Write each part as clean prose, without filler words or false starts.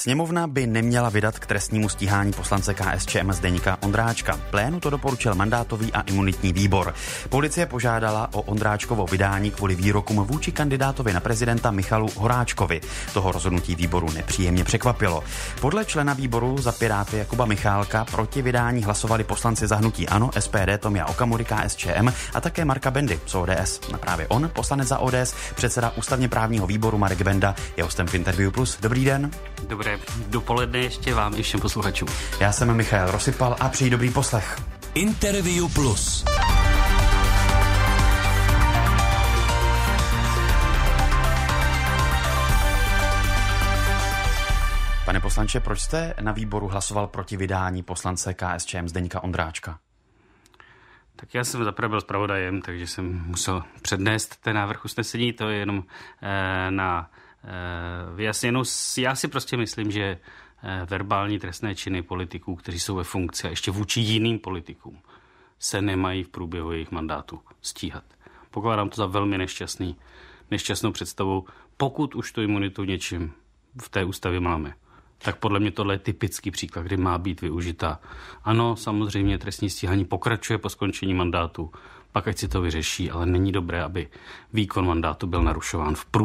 Sněmovna by neměla vydat k trestnímu stíhání poslance KSČM Zdeňka Ondráčka. Plénu to doporučil mandátový a imunitní výbor. Policie požádala o Ondráčkovo vydání kvůli výrokům vůči kandidátovi na prezidenta Michalu Horáčkovi. Toho rozhodnutí výboru nepříjemně překvapilo. Podle člena výboru za Piráty Jakuba Michálka proti vydání hlasovali poslanci za hnutí ANO, SPD Tomia Okamury, KSČM a také Marka Bendy z ODS. A právě on, poslanec za ODS, předseda ústavně právního výboru Marek Benda, je hostem v Interview Plus. Dobrý den. Dobré dopoledne ještě vám i všem posluchačům. Já jsem Michal Rosypal a přeji dobrý poslech. Interview Plus. Pane poslanče, proč jste na výboru hlasoval proti vydání poslance KSČM Zdeňka Ondráčka? Tak já jsem zaprvé byl zpravodajem, takže jsem musel přednést ten návrh usnesení. To je jenom na vyjasněnou. Já si prostě myslím, že verbální trestné činy politiků, kteří jsou ve funkci a ještě vůči jiným politikům, se nemají v průběhu jejich mandátu stíhat. Pokládám to za velmi nešťastnou představu. Pokud už tu imunitu něčím v té ústavě máme, tak podle mě tohle je typický příklad, kdy má být využita. Ano, samozřejmě trestní stíhání pokračuje po skončení mandátu, pak ať si to vyřeší, ale není dobré, aby výkon mandátu byl narušován v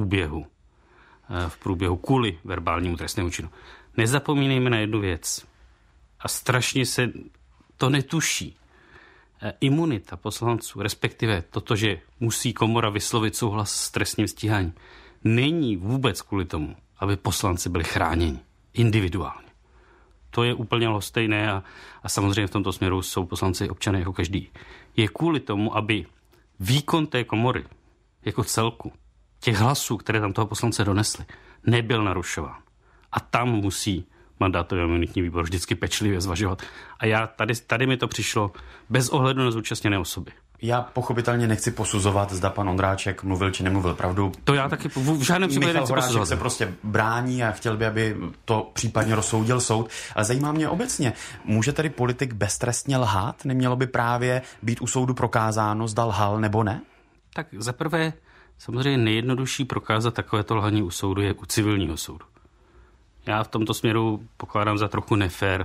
průběhu kvůli verbálnímu trestnému činu. Nezapomínejme na jednu věc. A strašně se to netuší. Imunita poslanců, respektive toto, že musí komora vyslovit souhlas s trestním stíháním, není vůbec kvůli tomu, aby poslanci byli chráněni individuálně. To je úplně lhostejné a samozřejmě v tomto směru jsou poslanci občané jako každý. Je kvůli tomu, aby výkon té komory jako celku, těch hlasů, které tam toho poslance donesly, nebyl narušován. A tam musí mandátový a imunitní výbor vždycky pečlivě zvažovat. A tady mi to přišlo bez ohledu na zúčastněné osoby. Já pochopitelně nechci posuzovat, zda pan Ondráček mluvil či nemluvil pravdu. To já taky v žádném případě nechci posuzovat. Michal Horáček se prostě brání a chtěl by, aby to případně rozsoudil soud. Ale zajímá mě obecně, může tedy politik beztrestně lhát? Nemělo by právě být u soudu prokázáno, zda lhal nebo ne? Tak zaprvé samozřejmě nejjednodušší prokázat takovéto lhaní u soudu je u civilního soudu. Já v tomto směru pokládám za trochu nefér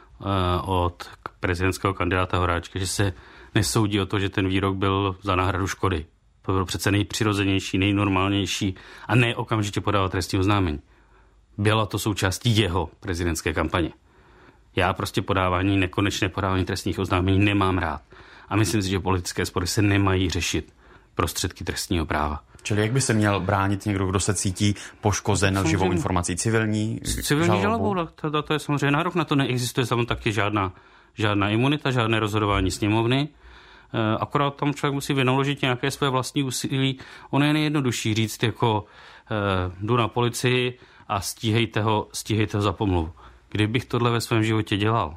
od prezidentského kandidáta Horáčka, že se nesoudí o to, že ten výrok byl za náhradu škody. To bylo přece nejpřirozenější, nejnormálnější a ne okamžitě podávat trestní oznámení. Byla to součástí jeho prezidentské kampaně. Já prostě nekonečné podávání trestních oznámení nemám rád. A myslím si, že politické spory se nemají řešit prostředky trestního práva. Čili jak by se měl bránit někdo, kdo se cítí poškozen lživou informací? Civilní žalobou? To je samozřejmě nárok. Na to neexistuje samozřejmě taky žádná imunita, žádné rozhodování sněmovny. Akorát tam člověk musí vynaložit nějaké své vlastní úsilí. Ono je nejjednodušší říct jako jdu na policii a stíhejte ho za pomluvu. Kdybych tohle ve svém životě dělal,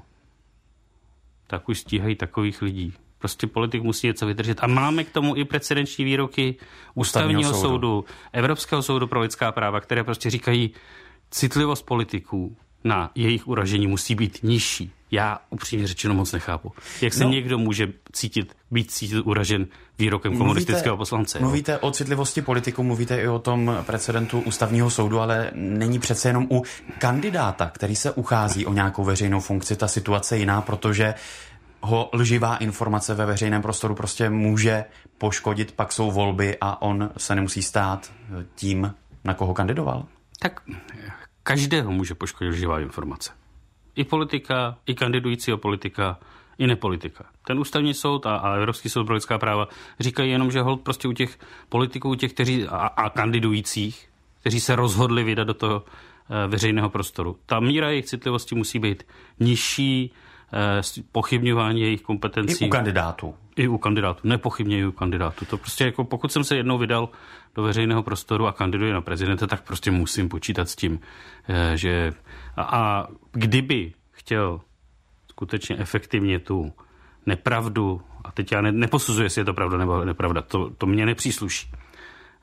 tak už stíhají takových lidí. Prostě politik musí něco vydržet. A máme k tomu i precedenční výroky Ústavního soudu, Evropského soudu pro lidská práva, které prostě říkají, citlivost politiků na jejich uražení musí být nižší. Já upřímně řečeno moc nechápu. Jak se někdo může být cítit uražen výrokem komunistického poslance? Mluvíte o citlivosti politiků, mluvíte i o tom precedentu Ústavního soudu, ale není přece jenom u kandidáta, který se uchází o nějakou veřejnou funkci, ta situace jiná, protože ho lživá informace ve veřejném prostoru prostě může poškodit, pak jsou volby a on se nemusí stát tím, na koho kandidoval? Tak každého může poškodit lživá informace. I politika, i kandidujícího politika, i nepolitika. Ten Ústavní soud a Evropský soud pro lidská práva říkají jenom, že holt prostě u těch politiků, kteří a kandidujících, kteří se rozhodli vydat do toho veřejného prostoru. Ta míra jejich citlivosti musí být nižší, pochybňování jejich kompetencí. I u kandidátů. Nepochybně i u kandidátů. To prostě jako pokud jsem se jednou vydal do veřejného prostoru a kandiduji na prezidenta, tak prostě musím počítat s tím, že a kdyby chtěl skutečně efektivně tu nepravdu, a teď já neposuzuji, jestli je to pravda nebo nepravda, to mě nepřísluší.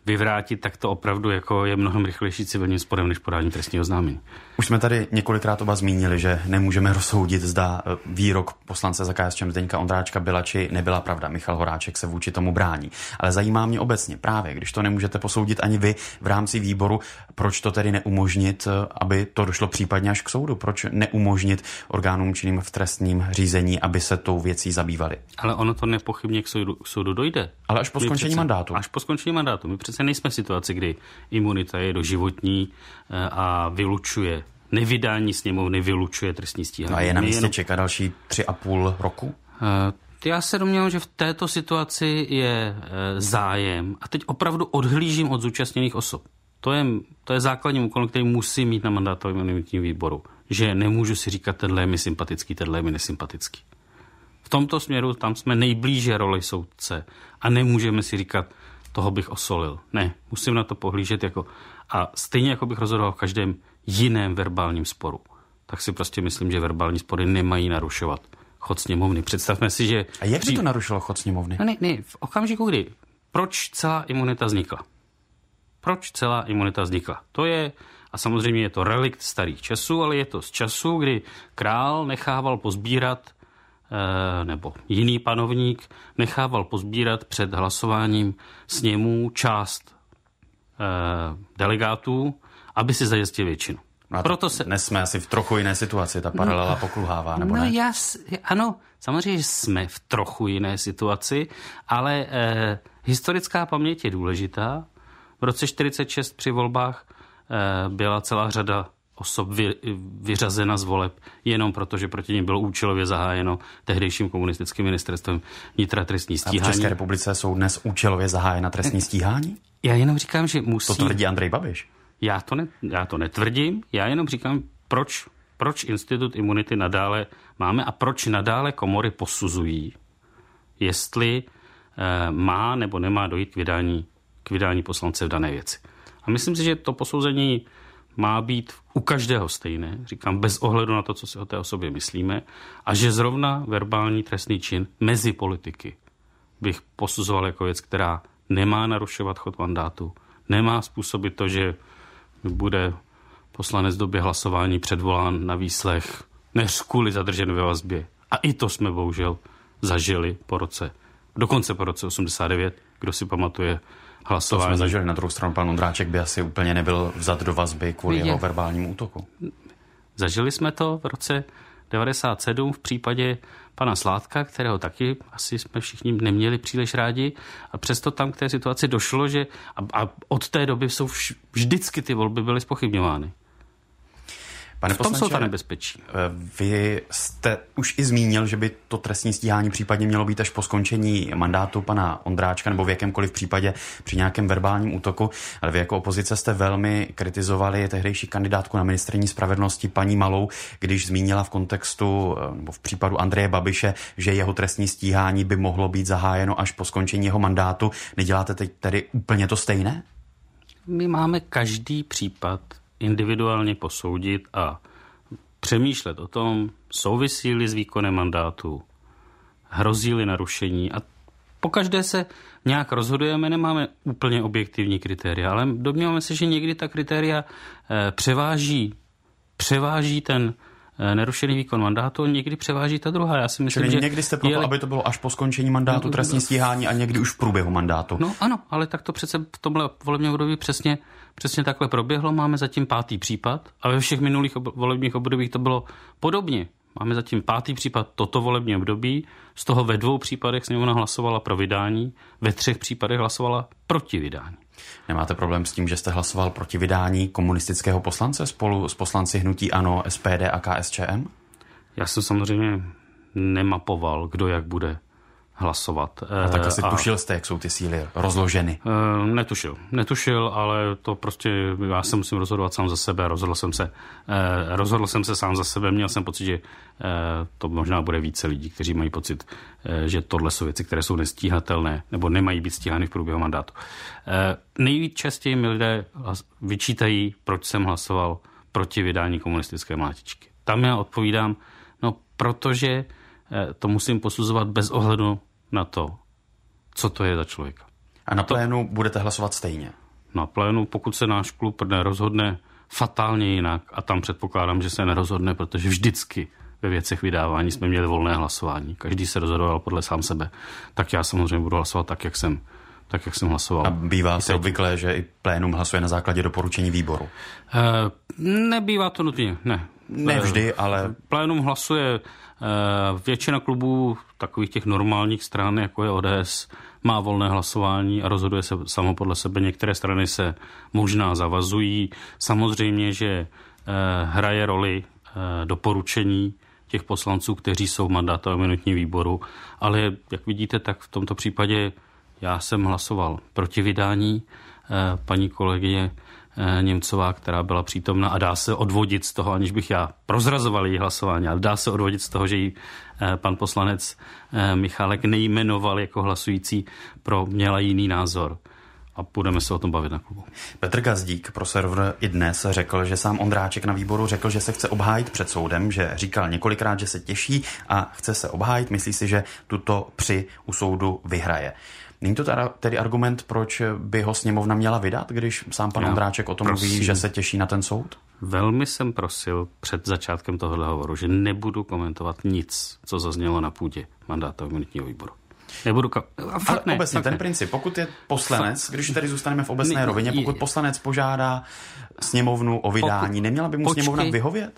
vyvrátit, tak to opravdu jako je mnohem rychlejší civilním sporem než podání trestního oznámení. Už jsme tady několikrát oba zmínili, že nemůžeme rozsoudit, zda výrok poslance za KSČM Zdeňka Ondráčka byla či nebyla pravda. Michal Horáček se vůči tomu brání. Ale zajímá mě obecně právě, když to nemůžete posoudit ani vy v rámci výboru, proč to tedy neumožnit, aby to došlo případně až k soudu? Proč neumožnit orgánům činným v trestním řízení, aby se tou věcí zabývali? Ale ono to nepochybně k soudu dojde. Ale až po skončení mandátu. Až po skončení mandátu. My přece nejsme v situaci, kdy imunita je doživotní a vylučuje, nevydání sněmovny vylučuje trestní stíhání. No a je na místě čekat další 3,5 roku? Já se domnívám, že v této situaci je zájem, a teď opravdu odhlížím od zúčastněných osob. To je základní úkol, který musí mít na mandátovém a imunitním výboru. Že nemůžu si říkat, tenhle je mi sympatický, tenhle je mi nesympatický. V tomto směru tam jsme nejblíže roli soudce a nemůžeme si říkat, toho bych osolil. Ne, musím na to pohlížet jako... A stejně jako bych rozhodoval v každém jiném verbálním sporu, tak si prostě myslím, že verbální spory nemají narušovat chod sněmovny. Představme si, že... A jak by to narušilo chod sněmovny? Ne, v okamžiku, kdy... Proč celá imunita vznikla? To je... A samozřejmě je to relikt starých časů, ale je to z času, kdy král nechával pozbírat nebo jiný panovník nechával pozbírat před hlasováním sněmů část delegátů, aby si zajistil většinu. Dnes jsme asi v trochu jiné situaci, ta paralela pokulhává, nebo ne? Ano, samozřejmě, že jsme v trochu jiné situaci, ale historická paměť je důležitá. V roce 1946 při volbách byla celá řada osob vyřazena z voleb jenom proto, že proti nim bylo účelově zahájeno tehdejším komunistickým ministerstvem vnitra trestní stíhání. A v České republice jsou dnes účelově zahájena trestní stíhání? Já jenom říkám, že musí... To tvrdí Andrej Babiš. Já to netvrdím, já jenom říkám, proč institut imunity nadále máme a proč nadále komory posuzují, jestli má nebo nemá dojít k vydání poslance v dané věci. A myslím si, že to posouzení má být u každého stejné, říkám bez ohledu na to, co si o té osobě myslíme, a že zrovna verbální trestný čin mezi politiky bych posuzoval jako věc, která nemá narušovat chod mandátu, nemá způsobit to, že bude poslanec v době hlasování předvolán na výslech, než kvůli zadržen ve vazbě. A i to jsme bohužel zažili dokonce po roce 89, kdo si pamatuje hlasování. To jsme zažili. Na druhou stranu pan Ondráček by asi úplně nebyl vzat do vazby kvůli jeho verbálnímu útoku. Zažili jsme to v roce 97 v případě pana Sládka, kterého taky asi jsme všichni neměli příliš rádi, a přesto tam k té situaci došlo, že a od té doby jsou vždycky ty volby byly zpochybňovány. Pane v tom poslanče, jsou ta nebezpečí. Vy jste už i zmínil, že by to trestní stíhání případně mělo být až po skončení mandátu pana Ondráčka nebo v jakémkoliv případě při nějakém verbálním útoku, ale vy jako opozice jste velmi kritizovali tehdejší kandidátku na ministryni spravedlnosti paní Malou, když zmínila v kontextu nebo v případu Andreje Babiše, že jeho trestní stíhání by mohlo být zahájeno až po skončení jeho mandátu. Neděláte teď tedy úplně to stejné? My máme každý případ individuálně posoudit a přemýšlet o tom, souvisí-li s výkonem mandátu, hrozí-li narušení, a pokaždé se nějak rozhodujeme, nemáme úplně objektivní kritéria, ale domníváme se, že někdy ta kritéria převáží ten nerušený výkon mandátu, někdy převáží ta druhá. Já si myslím, že někdy jste proto, aby to bylo až po skončení mandátu trestní stíhání a někdy už v průběhu mandátu. No ano, ale tak to přece v tomhle volebním období přesně takhle proběhlo. Máme zatím 5. případ a ve všech minulých volebních obdobích to bylo podobně. Máme zatím 5. případ toto volební období, z toho ve 2 případech sněmovna hlasovala pro vydání, ve 3 případech hlasovala proti vydání. Nemáte problém s tím, že jste hlasoval proti vydání komunistického poslance spolu s poslanci hnutí ANO, SPD a KSČM? Já jsem samozřejmě nemapoval, kdo jak bude hlasovat. A tak asi tušil jste, jak jsou ty síly rozloženy? Netušil, ale to prostě já se musím rozhodovat sám za sebe. Rozhodl jsem se sám za sebe. Měl jsem pocit, že to možná bude více lidí, kteří mají pocit, že tohle jsou věci, které jsou nestíhatelné nebo nemají být stíhány v průběhu mandátu. Nejvíc častěji mi lidé vyčítají, proč jsem hlasoval proti vydání komunistické mlátičky. Tam já odpovídám, protože to musím posuzovat bez ohledu na to, co to je za člověka. A na plénu budete hlasovat stejně? Na plénu, pokud se náš klub nerozhodne fatálně jinak, a tam předpokládám, že se nerozhodne, protože vždycky ve věcech vydávání jsme měli volné hlasování. Každý se rozhodoval podle sám sebe. Tak já samozřejmě budu hlasovat tak, jak jsem hlasoval. A bývá se obvykle, že i plénum hlasuje na základě doporučení výboru? Nebývá to nutně, ne. Ne vždy, ale... Plénum hlasuje většina klubů takových těch normálních stran, jako je ODS, má volné hlasování a rozhoduje se samo podle sebe. Některé strany se možná zavazují. Samozřejmě, že hraje roli doporučení těch poslanců, kteří jsou v mandátovém a imunitním výboru, ale jak vidíte, tak v tomto případě já jsem hlasoval proti vydání. Paní kolegyně Němcová, která byla přítomna, a dá se odvodit z toho, aniž bych já prozrazoval její hlasování, ale dá se odvodit z toho, že ji pan poslanec Michálek nejmenoval jako hlasující měla jiný názor. A budeme se o tom bavit na klubu. Petr Gazdík pro server iDnes řekl, že sám Ondráček na výboru řekl, že se chce obhájit před soudem, že říkal několikrát, že se těší a chce se obhájit. Myslí si, že tuto při u soudu vyhraje. Není to tedy argument, proč by ho sněmovna měla vydat, když sám pan Ondráček o tom mluví, že se těší na ten soud? Velmi jsem prosil před začátkem tohohle hovoru, že nebudu komentovat nic, co zaznělo na půdě mandátového imunitního výboru. Nebudu ale obecně ten princip, pokud je poslanec, když tady zůstaneme v obecné rovině, pokud poslanec požádá sněmovnu o vydání, neměla by mu sněmovna vyhovět?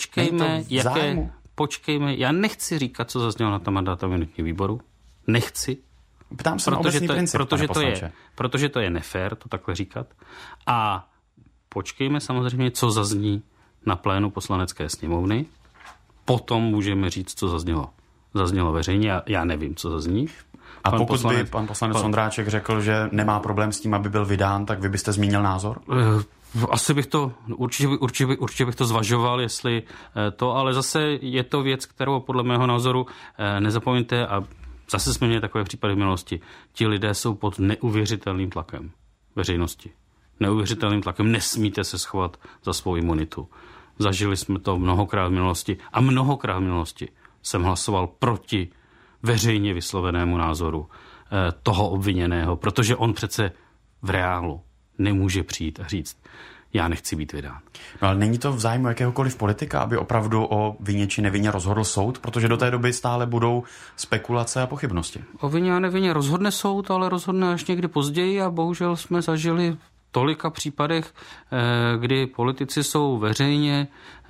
Počkejme, já nechci říkat, co zaznělo na tom mandátovém imunitním výboru. Nechci. Ptám se na obecný princip, protože to je nefér to takhle říkat. A počkejme samozřejmě, co zazní na plénu poslanecké sněmovny. Potom můžeme říct, co zaznělo. Zaznělo veřejně, já nevím, co zazní. A pokud by pan poslanec Ondráček řekl, že nemá problém s tím, aby byl vydán, tak vy byste zmínil názor? Asi bych to, určitě bych to zvažoval, jestli to, ale zase je to věc, kterou podle mého názoru nezapomeňte, a zase jsme měli takové případy v minulosti. Ti lidé jsou pod neuvěřitelným tlakem veřejnosti. Neuvěřitelným tlakem. Nesmíte se schovat za svou imunitu. Zažili jsme to mnohokrát v minulosti a mnohokrát v minulosti jsem hlasoval proti veřejně vyslovenému názoru toho obviněného, protože on přece v reálu nemůže přijít a říct, já nechci být vydán. No ale není to v zájmu jakéhokoliv politika, aby opravdu o vině či nevině rozhodl soud, protože do té doby stále budou spekulace a pochybnosti. O vině a nevině rozhodne soud, ale rozhodne až někdy později a bohužel jsme zažili tolika případech, kdy politici jsou veřejně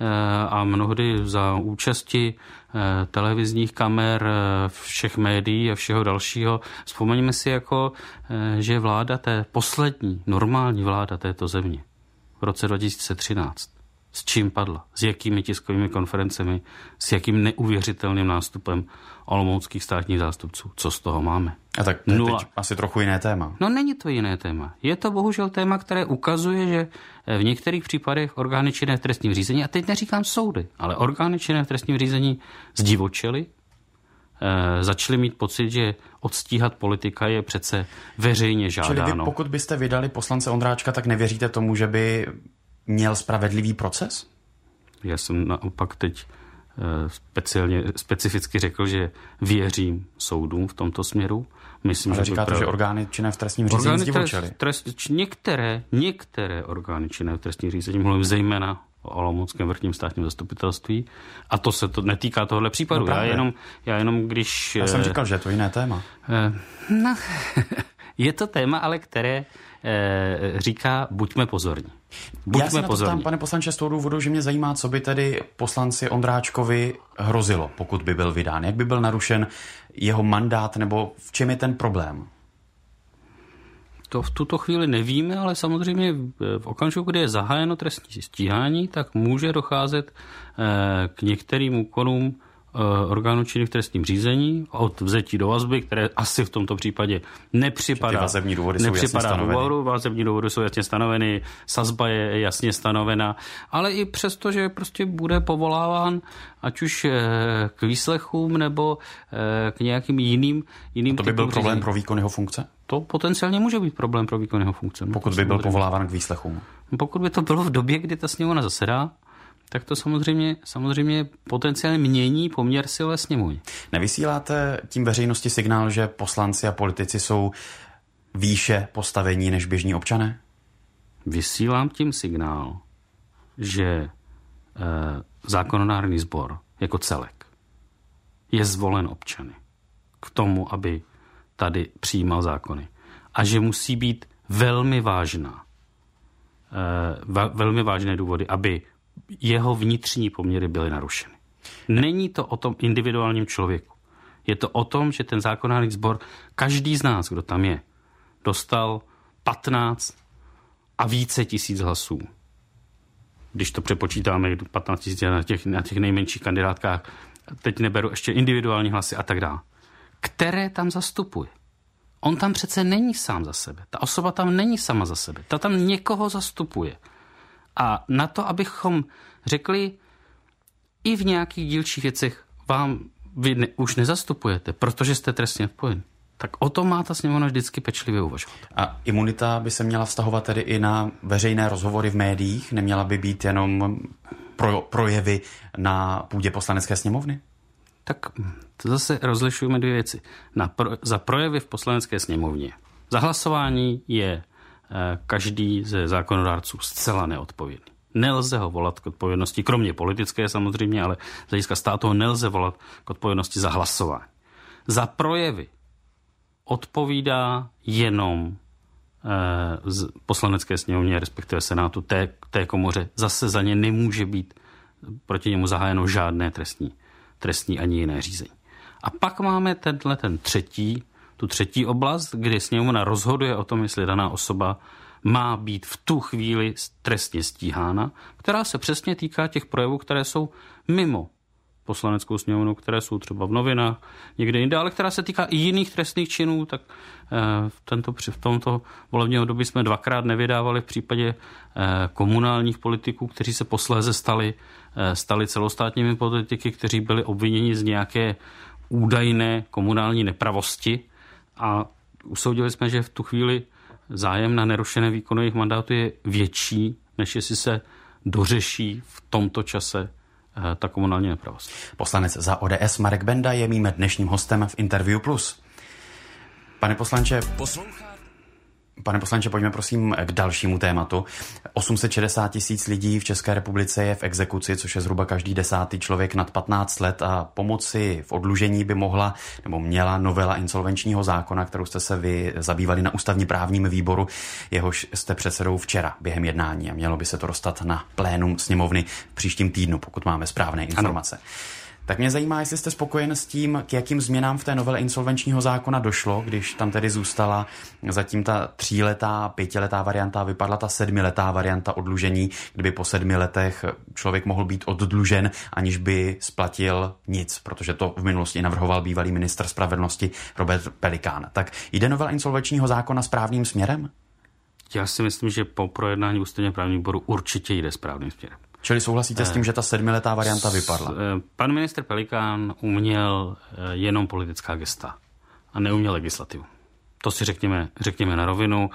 a mnohdy za účasti televizních kamer, všech médií a všeho dalšího. Vzpomeňme si že vláda poslední normální vláda této země v roce 2013, s čím padla, s jakými tiskovými konferencemi, s jakým neuvěřitelným nástupem olomouckých státních zástupců. Co z toho máme? A tak to je teď asi trochu jiné téma. No není to jiné téma. Je to bohužel téma, které ukazuje, že v některých případech orgány činné v trestním řízení, a teď neříkám soudy, ale orgány činné v trestním řízení zdivočely, začali mít pocit, že odstíhat politika je přece veřejně žádáno. Čili vy, pokud byste vydali poslance Ondráčka, tak nevěříte tomu, že by měl spravedlivý proces? Já jsem naopak teď specificky řekl, že věřím soudům v tomto směru. Myslím, ale říkáte, že orgány činné v trestním řízení zdivočely. Některé orgány činné v trestním řízení, mluvím zejména o Olomouckém vrchním státním zastupitelství, a to se netýká tohohle případu. No já jenom když... Já jsem říkal, že je to jiné téma. Je to téma, ale které říká, buďme pozorní. Já se na to ptám, pane poslanče, z toho důvodu, že mě zajímá, co by tedy poslanci Ondráčkovi hrozilo, pokud by byl vydán. Jak by byl narušen jeho mandát, nebo v čem je ten problém? To v tuto chvíli nevíme, ale samozřejmě v okamžiku, kdy je zahájeno trestní stíhání, tak může docházet k některým úkonům orgánů činných v trestním řízení, od vzetí do vazby, které asi v tomto případě nepřipadá. Vazební důvody jsou jasně stanoveny. Vazební důvody jsou jasně stanoveny, sazba je jasně stanovena, ale i přesto, že prostě bude povoláván ať už k výslechům nebo k nějakým jiným a to by byl problém pro výkon jeho funkce? To potenciálně může být problém pro výkon jeho funkce. Pokud by byl povoláván k výslechům? Pokud by to bylo v době, kdy ta sněmovna zasedá, tak to samozřejmě potenciálně mění poměr sil ve sněmovně. Nevysíláte tím veřejnosti signál, že poslanci a politici jsou výše postavení než běžní občané? Vysílám tím signál, že zákonodárný sbor jako celek je zvolen občany k tomu, aby tady přijímal zákony. A že musí být velmi vážné důvody, aby jeho vnitřní poměry byly narušeny. Není to o tom individuálním člověku. Je to o tom, že ten zákonodárný sbor, každý z nás, kdo tam je, dostal 15 a více tisíc hlasů. Když to přepočítáme 15 tisíc na těch nejmenších kandidátkách, teď neberu ještě individuální hlasy a tak dále, které tam zastupuje. On tam přece není sám za sebe. Ta osoba tam není sama za sebe. Ta tam někoho zastupuje. A na to, abychom řekli, i v nějakých dílčích věcech vy už nezastupujete, protože jste trestně odpovědní, tak o tom má ta sněmovna vždycky pečlivě uvažovat. A imunita by se měla vztahovat tedy i na veřejné rozhovory v médiích? Neměla by být jenom projevy na půdě Poslanecké sněmovny? Tak to zase rozlišujeme dvě věci. Za projevy v Poslanecké sněmovně. Za hlasování je každý ze zákonodárců zcela neodpovědný. Nelze ho volat k odpovědnosti, kromě politické samozřejmě, ale z hlediska státu ho nelze volat k odpovědnosti za hlasování. Za projevy odpovídá jenom z Poslanecké sněmovně, respektive Senátu, té komoře. Zase za ně nemůže být proti němu zahájeno žádné trestní ani jiné řízení. A pak máme tu třetí oblast, kdy sněmovna rozhoduje o tom, jestli daná osoba má být v tu chvíli trestně stíhána, která se přesně týká těch projevů, které jsou mimo Poslaneckou sněmovnu, které jsou třeba v novinách, někde jinde, ale která se týká i jiných trestných činů, tak v tomto volebním období jsme dvakrát nevydávali v případě komunálních politiků, kteří se posléze stali celostátními politiky, kteří byli obviněni z nějaké údajné komunální nepravosti a usoudili jsme, že v tu chvíli zájem na nerušené výkonu jejich mandátu je větší, než jestli se dořeší v tomto čase ta komunální nepravost. Poslanec za ODS Marek Benda je mým dnešním hostem v Interview Plus. Pane poslanče, pojďme prosím k dalšímu tématu. 860 000 lidí v České republice je v exekuci, což je zhruba každý 10. člověk nad 15 let a pomoci v oddlužení by mohla nebo měla novela insolvenčního zákona, kterou jste se vy zabývali na ústavně právním výboru, jehož jste předsedou včera během jednání a mělo by se to dostat na plénum sněmovny v příštím týdnu, pokud máme správné informace. Ano. Tak mě zajímá, jestli jste spokojen s tím, k jakým změnám v té novele insolvenčního zákona došlo, když tam tedy zůstala zatím ta 3letá, 5letá varianta a vypadla ta 7letá varianta oddlužení, kdyby po 7 letech člověk mohl být oddlužen, aniž by splatil nic, protože to v minulosti navrhoval bývalý ministr spravedlnosti Robert Pelikán. Tak jde novela insolvenčního zákona správným směrem? Já si myslím, že po projednání ústavně právního výboru určitě jde správným směrem. Čili souhlasíte s tím, že ta 7letá varianta vypadla? Pan ministr Pelikán uměl jenom politická gesta a neuměl legislativu. To si řekněme na rovinu.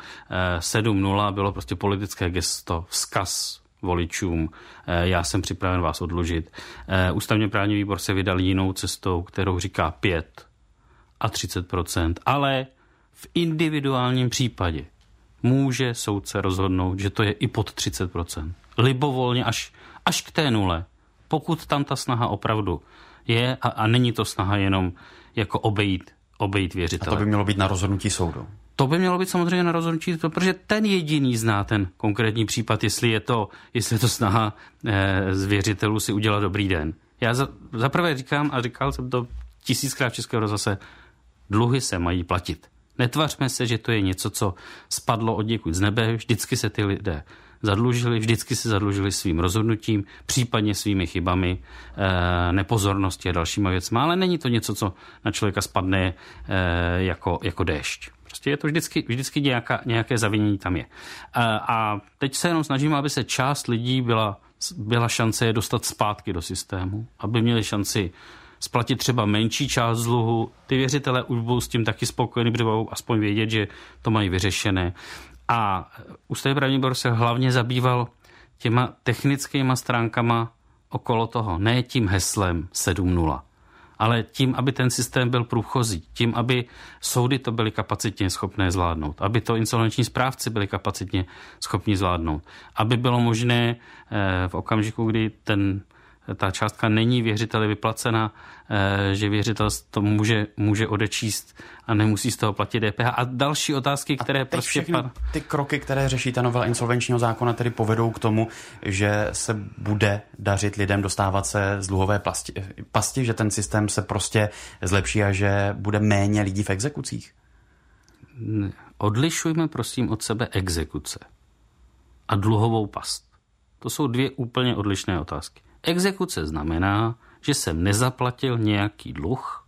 7-0 bylo prostě politické gesto, vzkaz voličům, já jsem připraven vás oddlužit. Ústavně právní výbor se vydal jinou cestou, kterou říká 5 a 30%, ale v individuálním případě může soudce rozhodnout, že to je i pod 30%. Libovolně až k té nule. Pokud tam ta snaha opravdu je a není to snaha jenom jako obejít věřitele. A to by mělo být na rozhodnutí soudu. To by mělo být samozřejmě na rozhodnutí, protože ten jediný zná ten konkrétní případ, jestli je to snaha z věřitelů si udělat dobrý den. Já zaprvé říkám a říkal jsem to 1000krát v Českého rozhlase, dluhy se mají platit. Netvařme se, že to je něco, co spadlo od někud z nebe, vždycky se ty lidé zadlužili, vždycky se zadlužili svým rozhodnutím, případně svými chybami, nepozorností a dalšíma věcmi, ale není to něco, co na člověka spadne jako déšť. Prostě je to vždycky nějaké zavinění tam je. A teď se jenom snažíme, aby se část lidí byla šance je dostat zpátky do systému, aby měli šanci splatit třeba menší část dluhu. Ty věřitelé už budou s tím taky spokojení, protože budou aspoň vědět, že to mají vyřešené. A ústavně právní výbor se hlavně zabýval těma technickýma stránkama okolo toho, ne tím heslem 7-0, ale tím, aby ten systém byl průchozí, tím, aby soudy to byly kapacitně schopné zvládnout, aby to insolvenční správci byli kapacitně schopni zvládnout, aby bylo možné v okamžiku, kdy ta částka není věřiteli vyplacena, že věřitel to může odečíst a nemusí z toho platit DPH. A další otázky, které prostě... Ty kroky, které řeší ta novela insolvenčního zákona, tedy povedou k tomu, že se bude dařit lidem dostávat se z dluhové pasti, že ten systém se prostě zlepší a že bude méně lidí v exekucích? Odlišujme prosím od sebe exekuce a dluhovou past. To jsou dvě úplně odlišné otázky. Exekuce znamená, že jsem nezaplatil nějaký dluh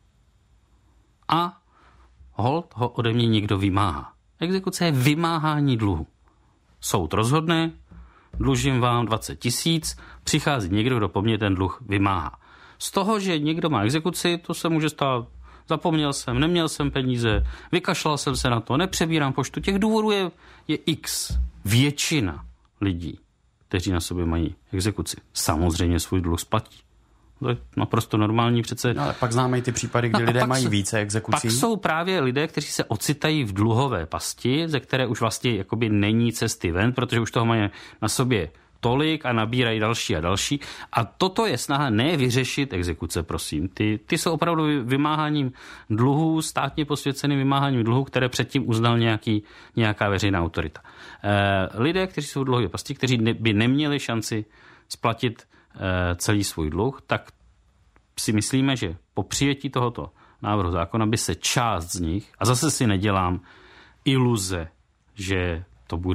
a holt ho ode mě někdo vymáhá. Exekuce je vymáhání dluhu. Soud rozhodne, dlužím vám 20 000, přichází někdo, kdo po mně ten dluh vymáhá. Z toho, že někdo má exekuci, to se může stát, zapomněl jsem, neměl jsem peníze, vykašlal jsem se na to, nepřebírám poštu. Těch důvodů je x. Většina lidí, kteří na sobě mají exekuci, samozřejmě svůj dluh splatí. To je naprosto normální přece. No, ale pak známe i ty případy, kdy lidé mají více exekucí. Pak jsou právě lidé, kteří se ocitají v dluhové pasti, ze které už vlastně jakoby není cesty ven, protože už toho mají na sobě tolik a nabírají další a další. A toto je snaha ne vyřešit exekuce, prosím. Ty jsou opravdu vymáháním dluhů, státně posvěceným vymáháním dluhů, které předtím uznal nějaká veřejná autorita. Lidé, kteří jsou v dluhové pasti, kteří by neměli šanci splatit celý svůj dluh, tak si myslíme, že po přijetí tohoto návrhu zákona by se část z nich, a zase si nedělám iluze, že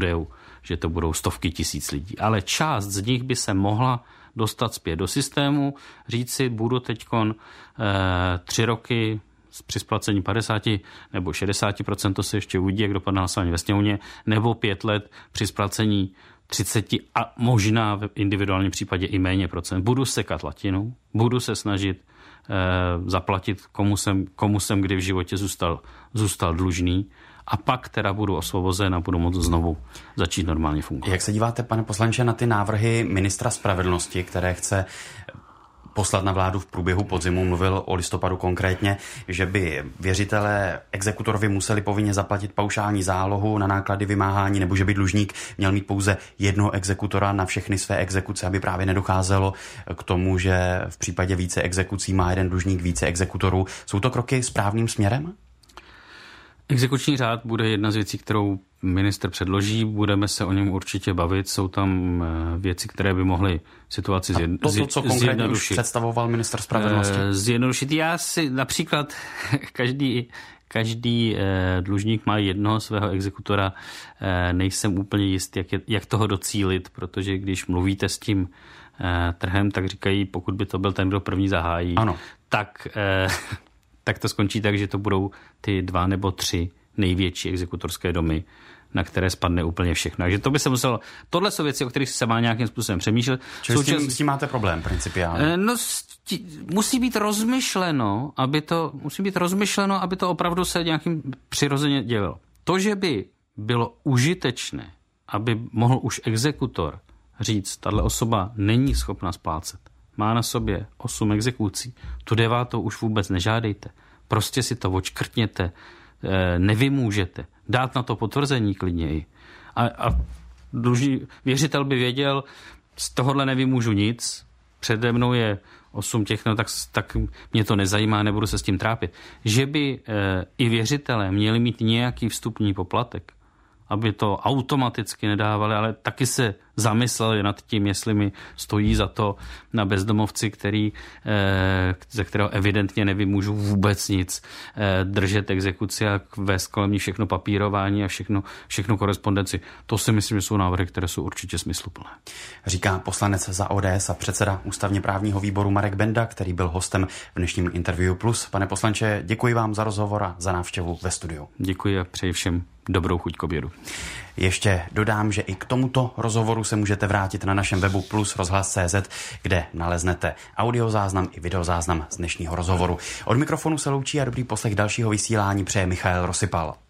to budou stovky tisíc lidí, ale část z nich by se mohla dostat zpět do systému, říct si, budu teďkon 3 roky při splacení 50 nebo 60%, to se ještě uvidí, jak dopadne hlasování ve sněmovně, nebo 5 let při splacení 30 a možná v individuálním případě i méně procent. Budu sekat latinu, budu se snažit zaplatit, komu jsem kdy v životě zůstal dlužný, a pak teda budu osvobozen a budu moct znovu začít normálně fungovat. Jak se díváte, pane poslanče, na ty návrhy ministra spravedlnosti, které chce poslat na vládu v průběhu podzimu, mluvil o listopadu konkrétně, že by věřitelé exekutorovi museli povinně zaplatit paušální zálohu na náklady vymáhání, nebo že by dlužník měl mít pouze jednoho exekutora na všechny své exekuce, aby právě nedocházelo k tomu, že v případě více exekucí má jeden dlužník více exekutorů. Jsou to kroky správným směrem? Exekuční řád bude jedna z věcí, kterou ministr předloží, budeme se o něm určitě bavit, jsou tam věci, které by mohly situaci zjednodušit. Co konkrétně už představoval ministr spravedlnosti? Zjednodušit. Já si například, každý dlužník má jednoho svého exekutora, nejsem úplně jist, jak toho docílit, protože když mluvíte s tím trhem, tak říkají, pokud by to byl ten, kdo první zahájí, ano. Tak to skončí tak, že to budou ty 2 nebo 3 největší exekutorské domy, na které spadne úplně všechno. Takže to by se muselo... Tohle jsou věci, o kterých se má nějakým způsobem přemýšlet. Čili s tím máte problém principiálně? Musí být rozmyšleno, aby to opravdu se nějakým přirozeně dělalo. To, že by bylo užitečné, aby mohl už exekutor říct, tahle osoba není schopna splácet, má na sobě 8 exekucí, tu 9. už vůbec nežádejte. Prostě si to odškrtněte, nevymůžete. Dát na to potvrzení klidně i. A věřitel by věděl, z tohohle nevymůžu nic, přede mnou je 8 těch, no tak mě to nezajímá, nebudu se s tím trápit. Že by i věřitelé měli mít nějaký vstupní poplatek, aby to automaticky nedávali, ale taky se zamysleli nad tím, jestli mi stojí za to na bezdomovci, ze kterého evidentně nevymůžu vůbec nic, držet exekuci a vést kolem ní všechno papírování a všechno korespondenci. To si myslím, že jsou návrhy, které jsou určitě smysluplné. Říká poslanec za ODS a předseda ústavně právního výboru Marek Benda, který byl hostem v dnešním Interview Plus. Pane poslanče, děkuji vám za rozhovor a za návštěvu ve studiu. Děkuji a přeji všem dobrou chuť k obědu. Ještě dodám, že i k tomuto rozhovoru se můžete vrátit na našem webu Plus rozhlas.cz, kde naleznete audiozáznam i videozáznam z dnešního rozhovoru. Od mikrofonu se loučí a dobrý poslech dalšího vysílání přeje Michael Rosypal.